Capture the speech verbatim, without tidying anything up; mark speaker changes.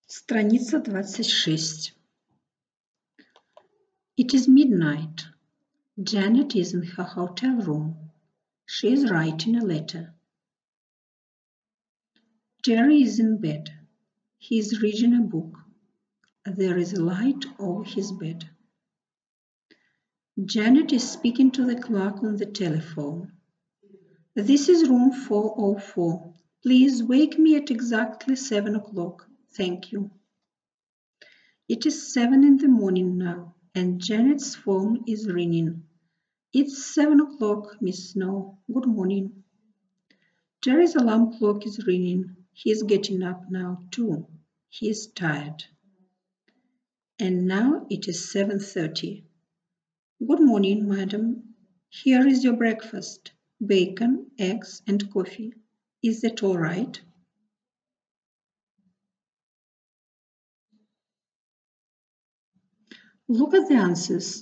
Speaker 1: Страница двадцать шесть. It is midnight. Janet is in her hotel room. She is writing a letter. Terry is in bed. He is reading a book. There is a light over his bed. Janet is speaking to the clerk on the telephone. This is room four oh four. Please wake me at exactly seven o'clock. Thank you. It is seven in the morning now, and Janet's phone is ringing. It's seven o'clock, Miss Snow. Good morning. Terry's alarm clock is ringing. He's getting up now, too. He's tired. And now it is seven thirty. Good morning, madam. Here is your breakfast. Bacon, eggs, and coffee. Is that all right? Look at the answers.